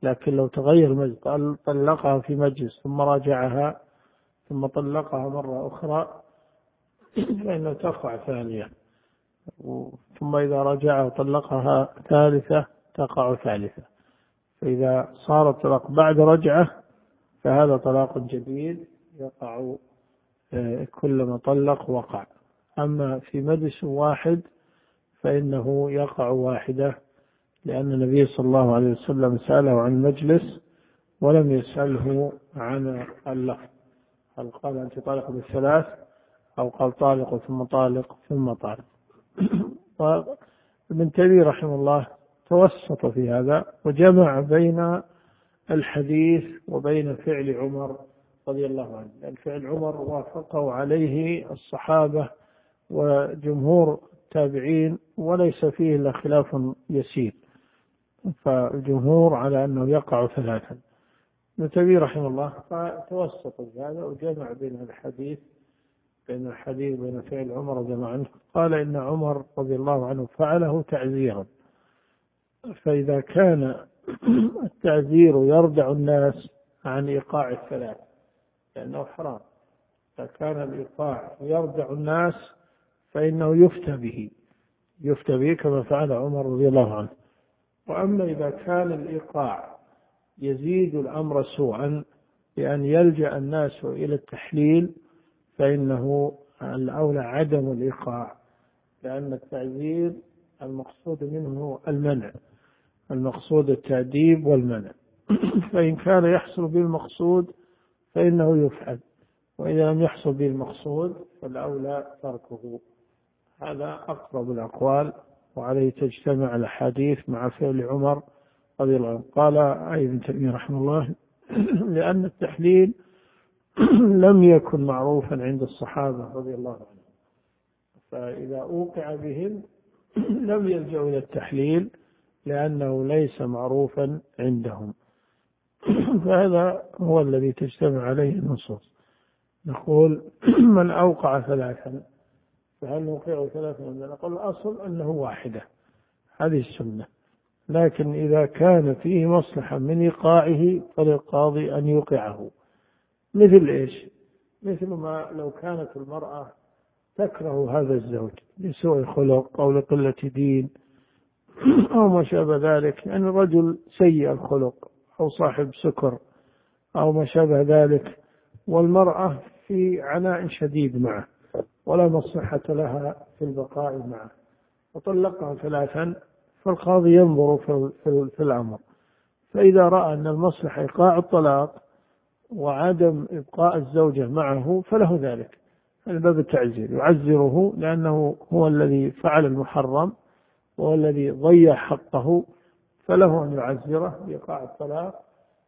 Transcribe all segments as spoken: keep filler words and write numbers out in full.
لكن لو تغير مجلس طلقها في مجلس ثم راجعها ثم طلقها مرة أخرى فإنه تقع ثانية، ثم إذا رجع وطلقها ثالثة تقع ثالثة. فإذا صار الطلاق بعد رجعة فهذا طلاق جديد يقع كلما طلق وقع. أما في مجلس واحد فإنه يقع واحدة، لأن النبي صلى الله عليه وسلم سأله عن المجلس ولم يسأله عن اللفظ، هل قال أنت طالق بالثلاث أو قال طالق ثم طالق ثم طالق. وابن تيمية رحمه الله توسط في هذا وجمع بين الحديث وبين فعل عمر رضي الله عنه، لأن فعل عمر وافقوا عليه الصحابة وجمهور التابعين وليس فيه إلا خلاف يسير، فالجمهور على أنه يقع ثلاثا. ابن تيمية رحمه الله فتوسط في هذا وجمع بين الحديث بين الحديث بين فعل عمر رضي الله عنه، قال إن عمر رضي الله عنه فعله تعزيرا، فإذا كان التعزير يردع الناس عن إيقاع الثلاث لأنه حرام، فكان الإيقاع يردع الناس فإنه يفتى به يفتى به كما فعل عمر رضي الله عنه. وأما إذا كان الإيقاع يزيد الأمر سوءا بأن يلجأ الناس إلى التحليل فإنه الأولى عدم الإيقاع، لأن التعزير المقصود منه المنع، المقصود التأديب والمنع. فإن كان يحصل به المقصود فإنه يفعل، وإذا لم يحصل به المقصود فالأولى تركه. هذا أقرب الأقوال وعليه تجتمع الأحاديث مع فعل عمر رضي الله عنه. قال ابن تيمية رحمه الله لأن التحليل لم يكن معروفا عند الصحابة رضي الله عنهم، فإذا أوقع بهم لم يلجأوا إلى التحليل لأنه ليس معروفا عندهم. فهذا هو الذي تجتمع عليه النصوص. نقول من أوقع ثلاثا فهل نوقع ثلاثا؟ نقول الأصل أنه واحدة، هذه السنة، لكن إذا كان فيه مصلحة من إيقاعه فللقاضي أن يوقعه. مثل إيش؟ مثل ما لو كانت المرأة تكره هذا الزوج لسوء خلق أو لقلة دين أو ما شابه ذلك، يعني الرجل سيء الخلق أو صاحب سكر أو ما شابه ذلك، والمرأة في عناء شديد معه ولا مصلحة لها في البقاء معه وطلقها ثلاثا، فالقاضي ينظر في الأمر، فإذا رأى أن المصلحة إيقاع الطلاق وعدم إبقاء الزوجة معه فله ذلك، الباب التعزير يعزره لأنه هو الذي فعل المحرم وهو الذي ضيع حقه، فله أن يعزره بإيقاع الطلاق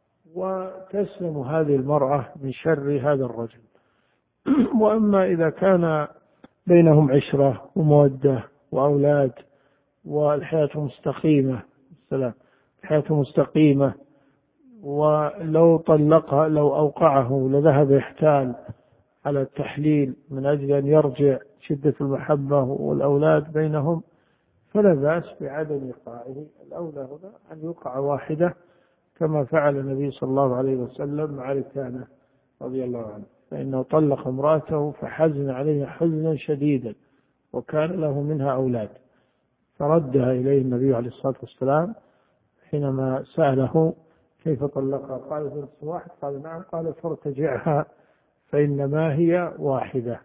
وتسلم هذه المرأة من شر هذا الرجل. وأما إذا كان بينهم عشرة ومودة وأولاد والحياة مستقيمة السلام الحياة مستقيمة، ولو طلقها لو أوقعه لذهب يحتال على التحليل من أجل أن يرجع شدة المحبة والأولاد بينهم فلا بأس بعدم إيقاعه. الأولى هنا أن يوقع واحدة كما فعل النبي صلى الله عليه وسلم مع ركانة رضي الله عنه، فإنه طلق امرأته فحزن عليها حزنا شديدا وكان له منها أولاد، فردها إليه النبي عليه الصلاة والسلام حينما سأله كيف طلقها، قال ثلث واحد، قال نعم، قال فارتجعها فإنما هي واحدة.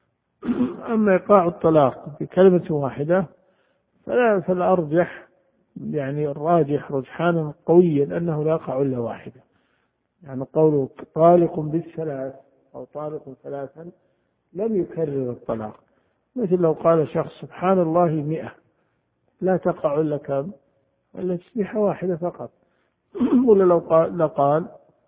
أما إيقاع الطلاق بكلمة واحدة فلا فالأرجح يعني الراجح رجحانا قويا أنه لا يقع إلا واحدة، يعني قوله طالق بالثلاث أو طالق ثلاثا لم يكرر الطلاق، مثل لو قال شخص سبحان الله مئة لا تقع إلا كم؟ إلا تسبيحة واحدة فقط. ولا لو قال لقال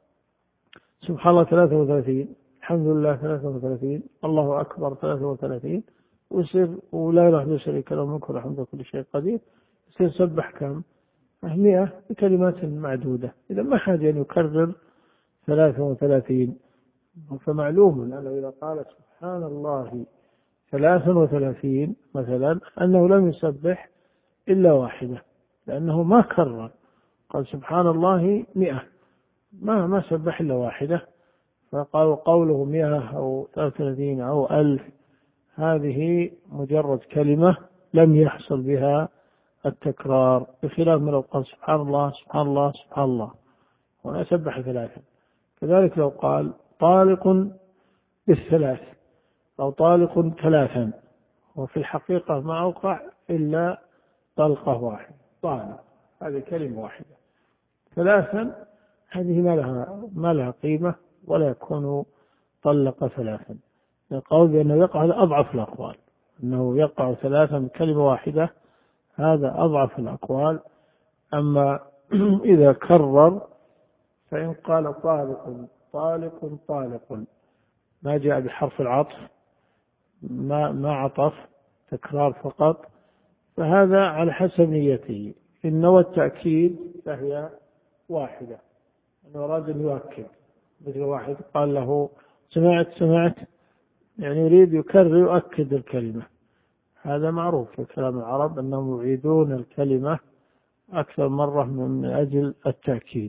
سبحان الله ثلاثة وثلاثين، الحمد لله ثلاثة وثلاثين، الله أكبر ثلاثة وثلاثين، ويصير ولا إله إلا شريك له الملك والحمد لله كل شيء قدير، يصير سبح كم؟ مئة بكلمات معدودة. إذا ما حاجة أن يكرر ثلاثة وثلاثين، فمعلوم أنه إذا قال سبحان الله ثلاثة وثلاثين مثلا أنه لم يسبح إلا واحدة، لأنه ما كرر، قال سبحان الله مئة، ما ما سبح إلا واحدة، فقالوا قوله مئة أو ثلاثة وثلاثين أو ألف هذه مجرد كلمة لم يحصل بها التكرار، بخلاف ما لو قال سبحان الله سبحان الله سبحان الله وأنا سبح ثلاثا. كذلك لو قال طالق بالثلاث أو طالق ثلاثا، وفي الحقيقة ما أوقع إلا طلقة واحدة، طالق هذه كلمة واحدة. ثلاثا هذه ما لها ما لها قيمة ولا يكون طلق ثلاثا. القول بأنه يقع هذا أضعف الأقوال، أنه يقع ثلاثا من كلمة واحدة هذا أضعف الأقوال. أما إذا كرر فإن قال طالق طالق طالق ما جاء بحرف العطف، ما ما عطف، تكرار فقط، فهذا على حسب نيته. إن نوى التأكيد فهي واحدة، أنه أراد أن يؤكد، مثل واحد قال له سمعت سمعت، يعني يريد يكرر يؤكد الكلمة. هذا معروف في كلام العرب أنهم يعيدون الكلمة أكثر مرة من أجل التأكيد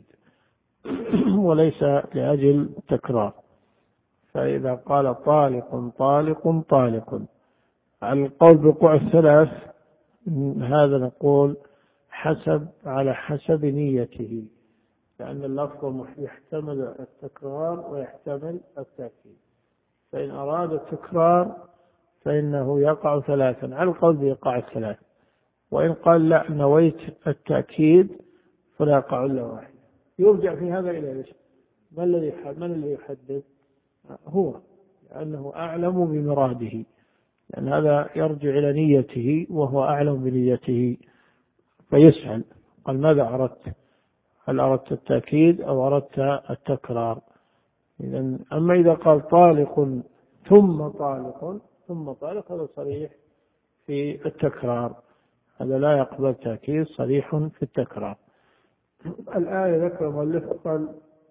وليس لأجل التكرار. فإذا قال طالق طالق طالق على القول بوقوع الثلاث، هذا نقول حسب على حسب نيته، لأن اللفظ يحتمل التكرار ويحتمل التأكيد. فإن أراد التكرار فإنه يقع ثلاثا على القول بيقع الثلاث، وإن قال لا نويت التأكيد فلا يقع إلا واحد. يرجع في هذا إلى إيش؟ من الذي من الذي يحدد؟ هو، لأنه أعلم بمراده، لأن هذا يرجع إلى نيته وهو أعلم بنيته، فيسأل قال ماذا أردت؟ هل أردت التأكيد أو أردت التكرار؟ إذن أما إذا قال طالق ثم طالق ثم طالق هذا صريح في التكرار، هذا لا يقبل تأكيد، صريح في التكرار. الآية ذكر مؤلف قال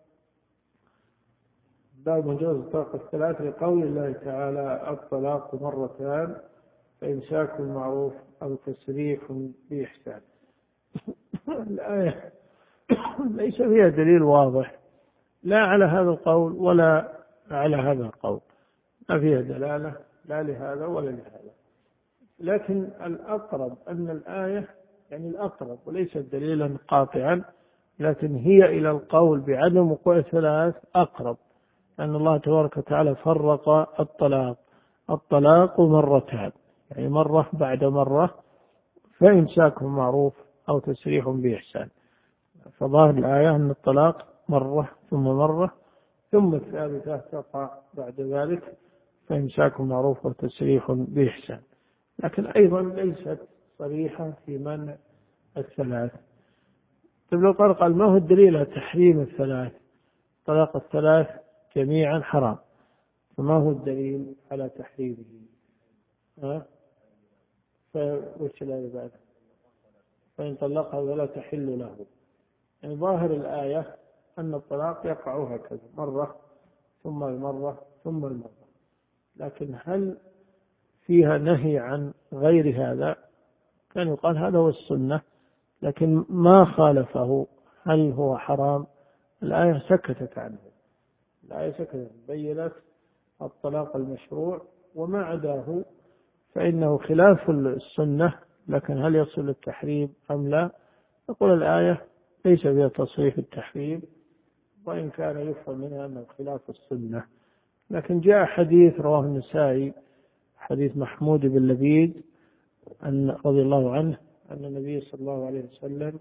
باب مجاز الطلاق الثلاث لقول الله تعالى الطلاق مرتان فإمساك بالمعروف أو تسريح بإحسان. الآية ليس فيها دليل واضح لا على هذا القول ولا على هذا القول، ما فيها دلالة لا لهذا ولا لهذا، لكن الأقرب أن الآية يعني الأقرب وليس دليلا قاطعا، لكن هي إلى القول بعدم وقوع الثلاث أقرب، أن الله تبارك وتعالى فرق الطلاق الطلاق مرتان، يعني مرة بعد مرة، فإمساك معروف أو تسريح بإحسان. فظاهر الآية أن الطلاق مرة ثم مرة ثم الثالثة تقع بعد ذلك فإمساك معروف وتسريح بإحسان، لكن أيضا ليست صريحة في منع الثلاث. طيب لو قال ما هو الدليل على تحريم الثلاث؟ طلاق الثلاث جميعا حرام، فما هو الدليل على تحريمه؟ ها؟ فوش الآية بعد؟ فإن طلقها ولا تحل له. يعني ظاهر الآية أن الطلاق يقع هكذا مرة ثم المرة ثم المرة، لكن هل فيها نهي عن غير هذا؟ كان يقال هذا هو السنة، لكن ما خالفه هل هو حرام؟ الآية سكتت عنه، الآية سكتت بيّنت الطلاق المشروع، وما عداه فإنه خلاف السنة، لكن هل يصل التحريم أم لا؟ نقول الآية ليس فيها تصريح التحريم، وإن كان يفهم منها أنه خلاف السنة. لكن جاء حديث رواه النسائي حديث محمود بن لبيد أن رضي الله عنه أن النبي صلى الله عليه وسلم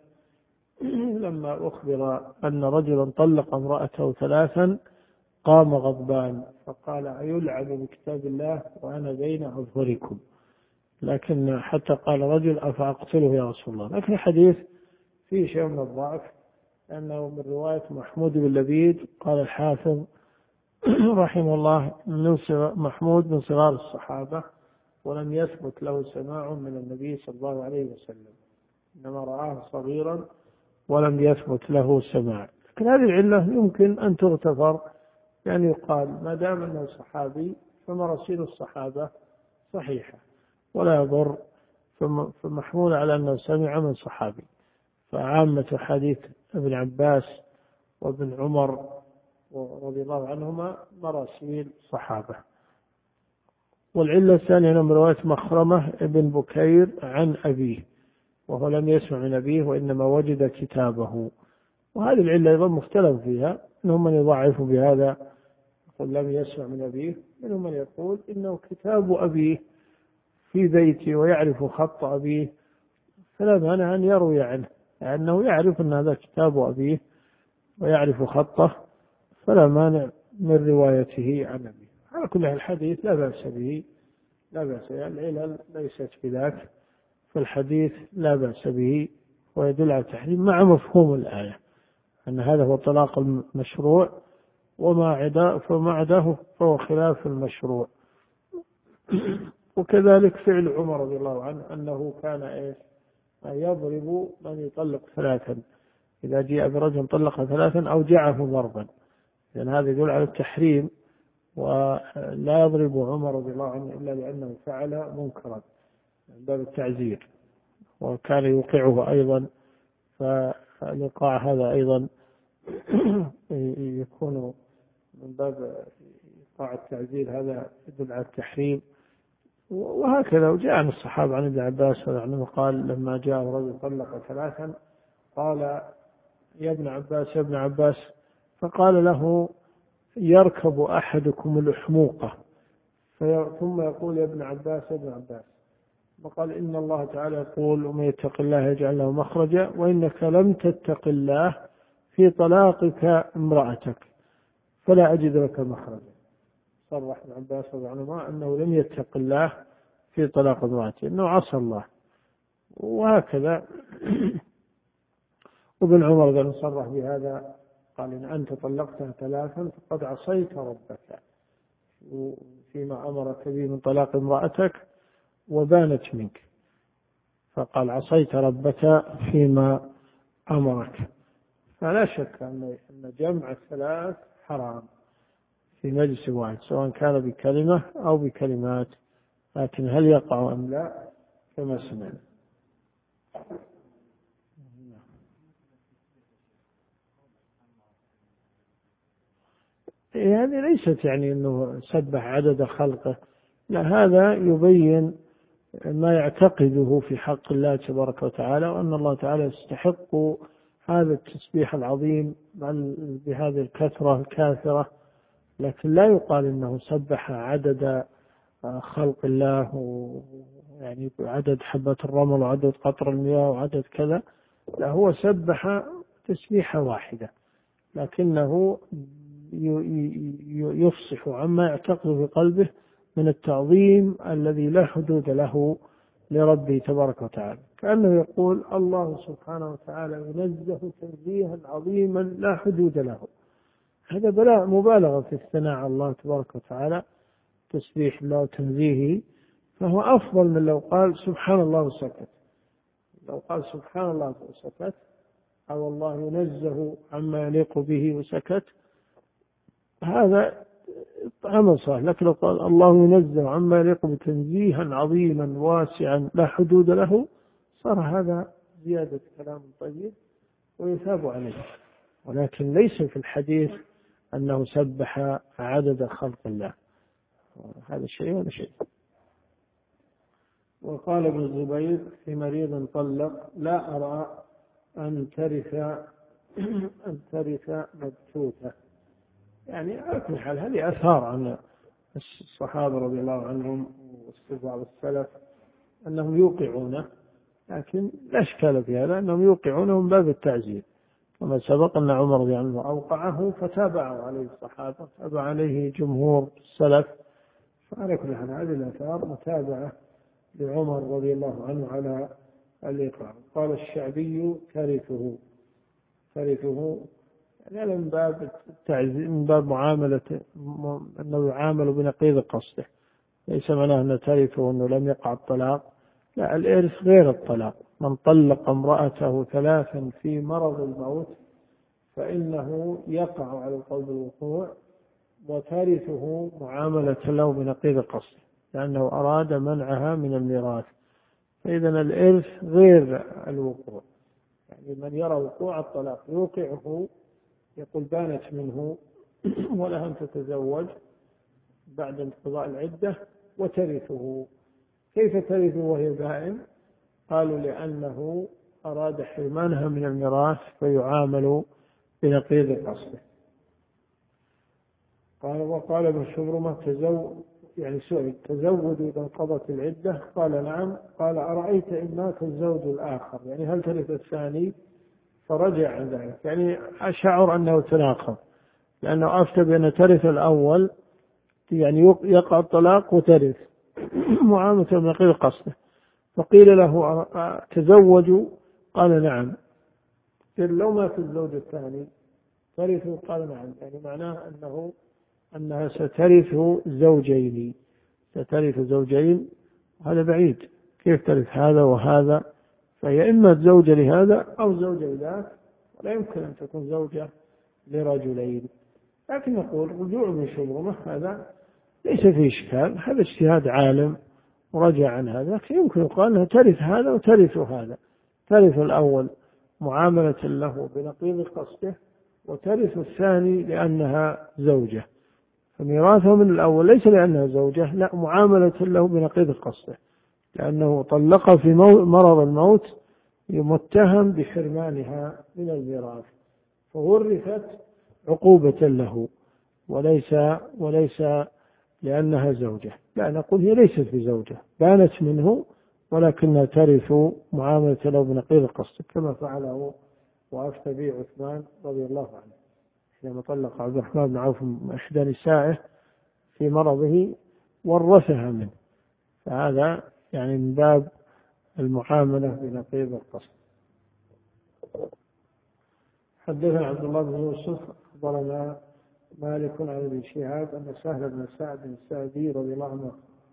لما أخبر أن رجلا طلق امرأته ثلاثا قام غضبان فقال أيلعب بكتاب الله وأنا بين أظهركم، لكن حتى قال رجل أفأقتله يا رسول الله. لكن الحديث فيه شيء من الضعف، لأنه من رواية محمود بن لبيد. قال الحافظ رحمه الله من محمود من صغار الصحابة، ولم يثبت له سماع من النبي صلى الله عليه وسلم، إنما رآه صغيرا ولم يثبت له سماع. لكن هذه العلة يمكن أن تغتفر، يعني يقال ما دام أنه صحابي فمراسيل الصحابة صحيحة ولا يضر، فمحمول على أنه سمع من صحابي. فعامة حديث ابن عباس وابن عمر رضي الله عنهما مراسيل صحابة. والعلة الثانية من رواية مخرمة ابن بكير عن أبيه، وهو لم يسمع من أبيه وإنما وجد كتابه. وهذه العلة أيضا مختلف فيها، منهم من يضعف بهذا يقول لم يسمع من أبيه، منهم من يقول إنه كتاب أبيه في بيتي ويعرف خط أبيه فلا مانع أن يروي عنه، لأنه يعرف أن هذا كتاب أبيه ويعرف خطه، فلا مانع من روايته عن أبيه. على كل الحديث لا بأس به، لا بأس، يعني العلل ليست بذاك، فالحديث لا بأس به ويدل على التحريم مع مفهوم الآية أن هذا هو الطلاق المشروع، وما عداه فما عداه فهو خلاف المشروع. وكذلك فعل عمر رضي الله عنه أنه كان إيش يضرب من يطلق ثلاثا، إذا جاء برجل طلق ثلاثا أوجعه ضربا، لأن هذا يدل على التحريم، ولا يضرب عمر رضي الله عنه إلا لأنه فعل منكرا من باب التعزير، وكان يوقعه أيضا، فالإيقاع هذا أيضا يكون من باب إيقاع التعزير، هذا يدل على التحريم. وهكذا وجاء عن الصحابة عن ابن عباس أنه قال لما جاء رجل طلق ثلاثا قال يا ابن عباس يا ابن عباس، فقال له يركب أحدكم الأحموقة، ثم يقول يا ابن عباس يا ابن عباس، وقال إن الله تعالى يقول ومن يتق الله يجعل له مخرجا وإنك لم تتق الله في طلاقك امرأتك فلا أجد لك مخرجا. صرح ابن عباس رضي الله عنه أنه لم يتق الله في طلاق امرأته، إنه عصى الله. وهكذا وابن عمر قال صرح بهذا، قال إن أنت طلقتها ثلاثا فقد عصيت ربك فيما أمرك به من طلاق امرأتك وبانت منك، فقال عصيت ربك فيما أمرك. فلا شك أن جمع الثلاث حرام في مجلس واحد سواء كان بكلمة أو بكلمات، لكن هل يقع أم لا كما سمعنا. هذه ليست يعني أنه سبح عدد خلقه، لا، هذا يبين ما يعتقده في حق الله تبارك وتعالى، وأن الله تعالى يستحق هذا التسبيح العظيم بهذه الكثرة الكاثرة، لكن لا يقال إنه سبح عدد خلق الله، يعني عدد حبة الرمل وعدد قطر المياه وعدد كذا، لا، هو سبح تسبيحة واحدة، لكنه يفصح عما يعتقد في قلبه من التعظيم الذي لا حدود له لربه تبارك وتعالى، كأنه يقول الله سبحانه وتعالى ينزه تنزيها عظيما لا حدود له. هذا بلاء مبالغة في الثناء على الله تبارك وتعالى، تسبيح الله وتنزيهه، فهو أفضل من لو قال سبحان الله وسكت. لو قال سبحان الله وسكت أو الله ينزه عما يليق به وسكت هذا عمل صحيح، لكن لو قال الله ينزه عما يليق بتنزيها عظيما واسعا لا حدود له صار هذا زيادة كلام طيب ويثاب عليه، ولكن ليس في الحديث أنه سبح عدد خلق الله، هذا شيء ولا شيء. وقال ابن الزبير في مريض طلق لا أرى أن ترث أن ترث مبتوتة، يعني على كل حال هذه أثار عن الصحابة رضي الله عنهم واستبعاد السلف أنهم يوقعونه، لكن لا إشكال في هذا أنهم يوقعونه من باب التعزير، كما سبق أن عمر رضي الله عنه أوقعه فتابعوا عليه الصحابة، تابع عليه جمهور السلف، فعلى كل حال هذه الآثار متابعة لعمر رضي الله عنه على الإيقاع. قال الشعبي ترثه ترثه يعني من باب التعزير، من باب معاملة أنه يعامل بنقيض قصده، ليس معناه أنه ترثه أنه لم يقع الطلاق، لا، الإرث غير الطلاق. من طلق امرأته ثلاثا في مرض الموت فإنه يقع على القول بالوقوع، وترثه معاملة له بنقيض قصده لأنه أراد منعها من الميراث، فإذا الإرث غير الوقوع، يعني لمن يرى وقوع الطلاق يوقعه يقول بانت منه ولها أن تتزوج بعد انقضاء العدة وترثه. كيف ترثه وهي بائن؟ قالوا لأنه أراد حرمانها من الميراث فيعامل بنقيض قصده. قال وقال ابن شبرمة تزوج يعني سئل تزوج إذا انقضت العدة؟ قال نعم. قال أرأيت إن مات الزوج الآخر يعني هل ترث الثاني؟ فرجع عن ذلك، يعني أشعر أنه تناقض، لأنه أفتى بأن ترث الأول يعني يقع الطلاق وترث معاملة بنقيض قصده. فقيل له تزوجوا؟ قال نعم. قيل لو مات الزوج الثاني ترثه؟ قال نعم. يعني معناه أنه أنها سترث زوجين سترث زوجين هذا بعيد، كيف ترث هذا وهذا؟ فهي إما زوجة لهذا أو زوجة لذاك، ولا يمكن أن تكون زوجة لرجلين. لكن نقول رجوع من شبرمة هذا ليس فيه إشكال، هذا اجتهاد عالم ورجع عن هذا، يمكن يقال أنها ترث هذا وترث هذا، ترث الأول معاملة له بنقيض قصده، وترث الثاني لأنها زوجة، فميراثه من الأول ليس لأنها زوجة، لا، معاملة له بنقيض قصده، لأنه طلق في مرض الموت متهم بحرمانها من الميراث، فورثت عقوبة له وليس وليس لأنها زوجة. لا، نقول هي ليست بزوجة، بانت منه ولكنها ترث معاملة له بنقيض قصده، كما فعله وأفتى به عثمان رضي الله عنه حينما طلق عبد الرحمن بن عوف إحدى نسائه في مرضه ورثها منه، فهذا يعني من باب المعاملة بنقيض القصد. حدثنا عبد الله بن يوسف أخبرنا مالك عن ابن شهاب أن سهل بن سعد الساعدي رضي الله عنه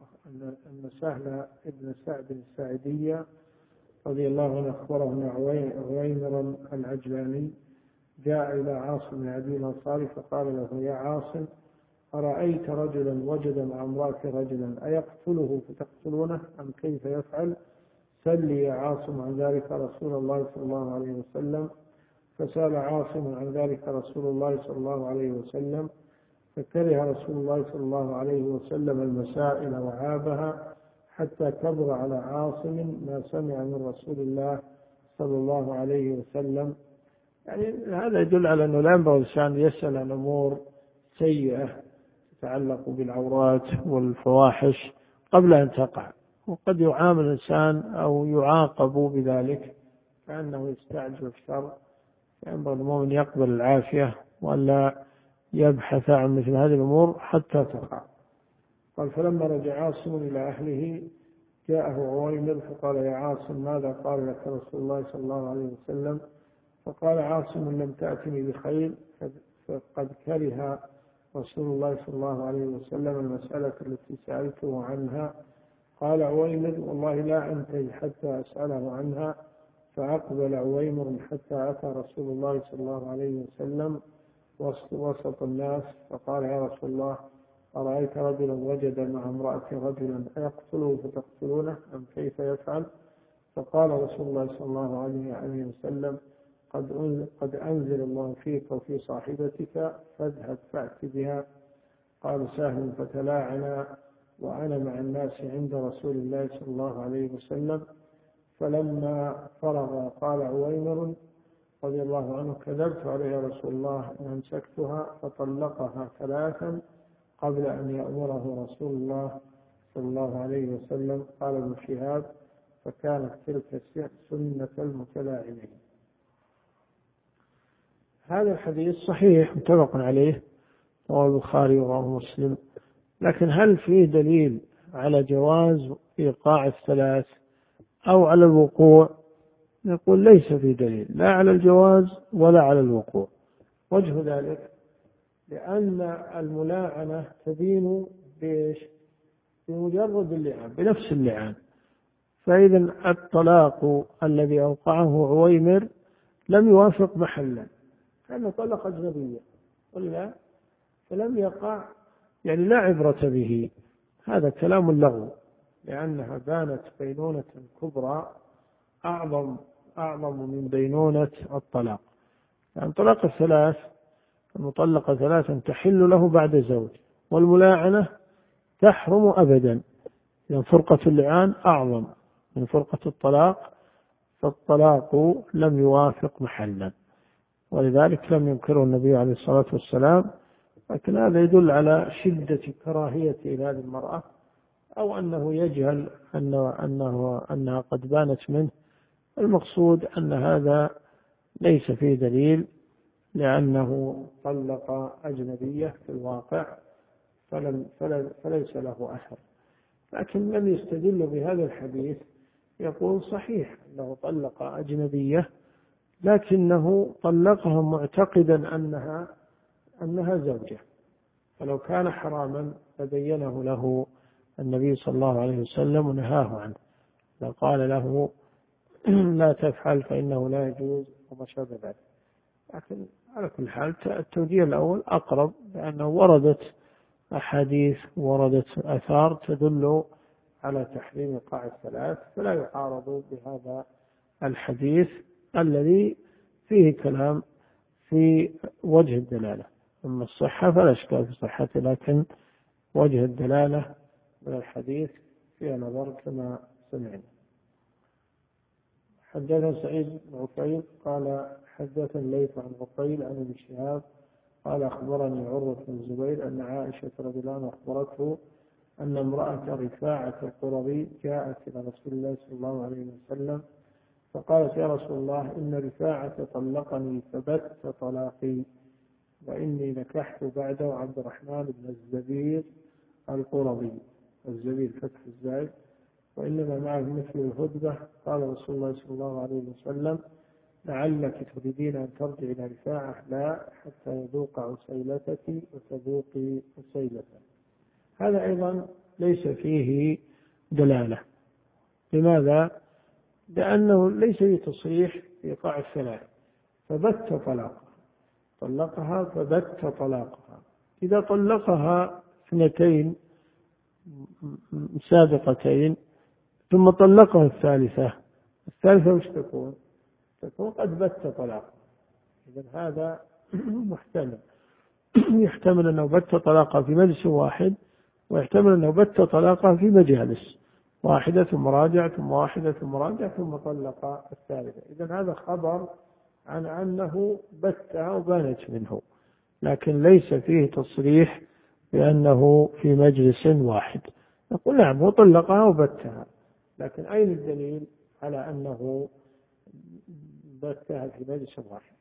أن سهل بن سعد الساعدي رضي الله عنه أخبره أن عويمر العجلاني جاء إلى عاصم بن أبي الأنصاري فقال له يا عاصم أرأيت رجلا وجد مع امرأة رجلا أيقتله فتقتلونه أم كيف يفعل؟ سل يا عاصم عن ذلك رسول الله صلى الله عليه وسلم. فسأل عاصم عن ذلك رسول الله صلى الله عليه وسلم، فكره رسول الله صلى الله عليه وسلم المسائل وعابها حتى كبر على عاصم ما سمع من رسول الله صلى الله عليه وسلم. يعني هذا يدل على أنه لا ينبغي الإنسان يسأل عن أمور سيئة تتعلق بالعورات والفواحش قبل أن تقع، وقد يعامل الإنسان أو يعاقب بذلك كأنه يستعجل الشر، ينبغي المؤمن يقبل العافية ولا يبحث عن مثل هذه الأمور حتى تقع. قال فلما رجع عاصم إلى أهله جاءه عويمر فقال يا عاصم ماذا قال لك رسول الله صلى الله عليه وسلم؟ فقال عاصم لم تأتني بخير فقد كره رسول الله صلى الله عليه وسلم المسألة التي سألته عنها. قال عويمر والله لا أنتهي حتى أسأله عنها. فأقبل عويمر حتى أتى رسول الله صلى الله عليه وسلم وسط الناس فقال يا رسول الله أرأيت رجلا وجد مع امرأة رجلا أيقتله فتقتلونه أم كيف يفعل؟ فقال رسول الله صلى الله عليه وسلم قد قد أنزل الله فيك وفي صاحبتك فاذهب فأت بها. قال سهل فتلاعنا وأنا مع الناس عند رسول الله صلى الله عليه وسلم. فلما فرغ قال عويمر رضي الله عنه كذبت عليها رسول الله أن أمسكتها فطلقها ثلاثا قبل أن يأمره رسول الله صلى الله عليه وسلم. قال ابن شهاب فكانت تلك سنة المتلاعنين. هذا الحديث صحيح متفق عليه رواه البخاري ورواه مسلم، لكن هل فيه دليل على جواز إيقاع الثلاث أو على الوقوع؟ نقول ليس فيه دليل لا على الجواز ولا على الوقوع. وجه ذلك لأن الملاعنة تبين بإيش؟ بمجرد اللعان، بنفس اللعان. فإذا الطلاق الذي أوقعه عويمر لم يوافق محلا، كأنه طلق أجنبية ولا فلم يقع، يعني لا عبرة به، هذا كلام اللغو، لأنها بانت بينونة كبرى أعظم أعظم من بينونة الطلاق، يعني طلاق الثلاث المطلقة ثلاثا تحل له بعد زوج، والملاعنة تحرم أبدا، لأن فرقة اللعان أعظم من فرقة الطلاق، فالطلاق لم يوافق محلا، ولذلك لم ينكره النبي عليه الصلاة والسلام. لكن هذا يدل على شدة كراهية هذه المرأة، أو أنه يجهل أنه أنه أنها قد بانت منه. المقصود أن هذا ليس فيه دليل، لأنه طلق أجنبية في الواقع، فلم فليس له أثر. لكن لم يستدل بهذا الحديث، يقول صحيح أنه طلق أجنبية، لكنه طلقها معتقدا أنها أنها زوجة، فلو كان حراما فبينه له النبي صلى الله عليه وسلم ونهاه عنه، فقال له لا تفعل فإنه لا يجوز وما شابه ذلك. لكن على كل حال التوجيه الأول أقرب، لأنه وردت أحاديث وردت آثار تدل على تحريم إيقاع الثلاث، فلا يعارض بهذا الحديث الذي فيه كلام في وجه الدلالة. أما الصحة فلا إشكال في صحته، لكن وجه الدلالة من الحديث فيها نظر كما سمعنا. حدثنا سعيد بن عفير قال حدثنا الليث عن عقيل عن ابن شهاب قال أخبرني عروة بن الزبير أن عائشة رضي الله عنها أخبرته أن امرأة رفاعة القرظي جاءت إلى رسول الله صلى الله عليه وسلم فقالت يا رسول الله إن رفاعة طلقني فبت طلاقي، وإني نكحت بعده عبد الرحمن بن الزبير القرظي، الزبير فتح الزايد، وإنما معه مثل الهدبة. قال رسول الله صلى الله عليه وسلم لعلك تريدين أن ترجع إلى رفاعة، لا حتى يذوق عسيلتك وتذوقي عسيلته. هذا أيضا ليس فيه دلالة. لماذا؟ لأنه ليس فيه تصريح في إيقاع الثلاث، فبت طلاقها، طلقها فبت طلاقها. إذا طلقها اثنتين سابقتين ثم طلقها الثالثة، الثالثة وش تكون؟ تكون قد بت طلاقها. إذن هذا محتمل، يحتمل أنه بت طلاقها في مجلس واحد، ويحتمل أنه بت طلاقها في مجالس واحدة ثم راجع ثم واحدة ثم راجع ثم طلق الثالثة. إذن هذا خبر عن أنه بتها وبانت منه، لكن ليس فيه تصريح بأنه في مجلس واحد. نقول نعم هو طلقها وبتها، لكن أين الدليل على أنه بتها في مجلس واحد؟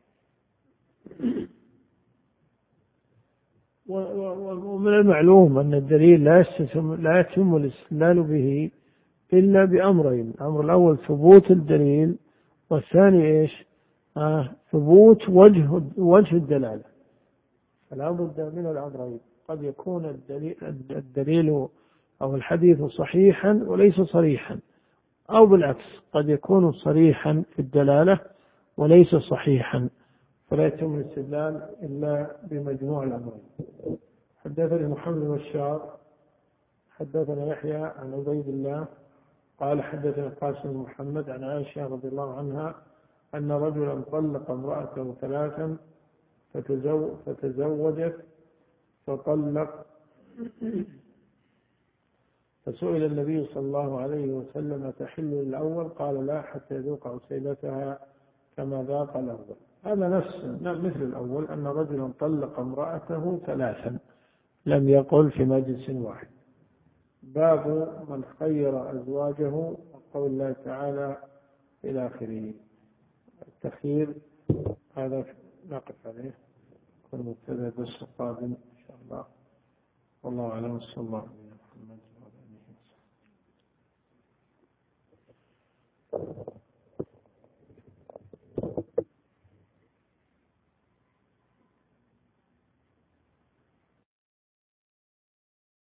ومن المعلوم أن الدليل لا لا يتم الاستدلال به إلا بأمرين: الأمر الأول ثبوت الدليل، والثاني إيش؟ آه ثبوت وجه وجه الدلالة. فلا بد من الأمرين، قد يكون الدليل, الدليل أو الحديث صحيحا وليس صريحا، أو بالعكس قد يكون صريحا في الدلالة وليس صحيحا، فلا يتم الاستدلال إلا بمجموع الأمرين. حدثني محمد بن بشار حدثنا يحيى عن عبيد الله قال حدثنا قاسم بن محمد عن عائشة رضي الله عنها أن رجلا طلق امرأته ثلاثا فتزوجت فطلق، فسئل النبي صلى الله عليه وسلم تحل الأول؟ قال لا حتى يذوق عسيلتها كما ذاق الأول. هذا نفس مثل الأول، أن رجلا طلق امرأته ثلاثا، لم يقل في مجلس واحد. باب من خير أزواجه وقول الله تعالى إلى آخره. التخيير هذا نقف عليه، كن مبتدأ درس القادم إن شاء الله. والله أعلم. صلى الله عليه وسلم.